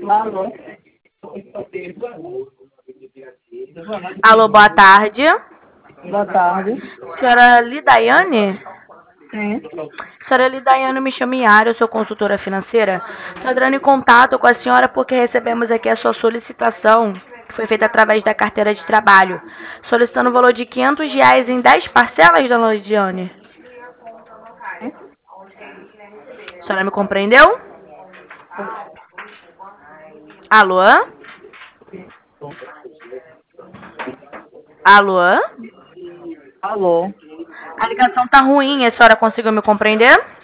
Alô? Alô, boa tarde. Boa tarde. Senhora Lidaiane? Sim. Senhora Lidaiane, me chamo Yara, eu sou consultora financeira. Estou entrando em contato com a senhora porque recebemos aqui a sua solicitação, que foi feita através da carteira de trabalho, solicitando o valor de R$ 500 em 10 parcelas, dona Lidiane. A senhora me compreendeu? Alô? Alô? Alô? A ligação tá ruim, a senhora conseguiu me compreender?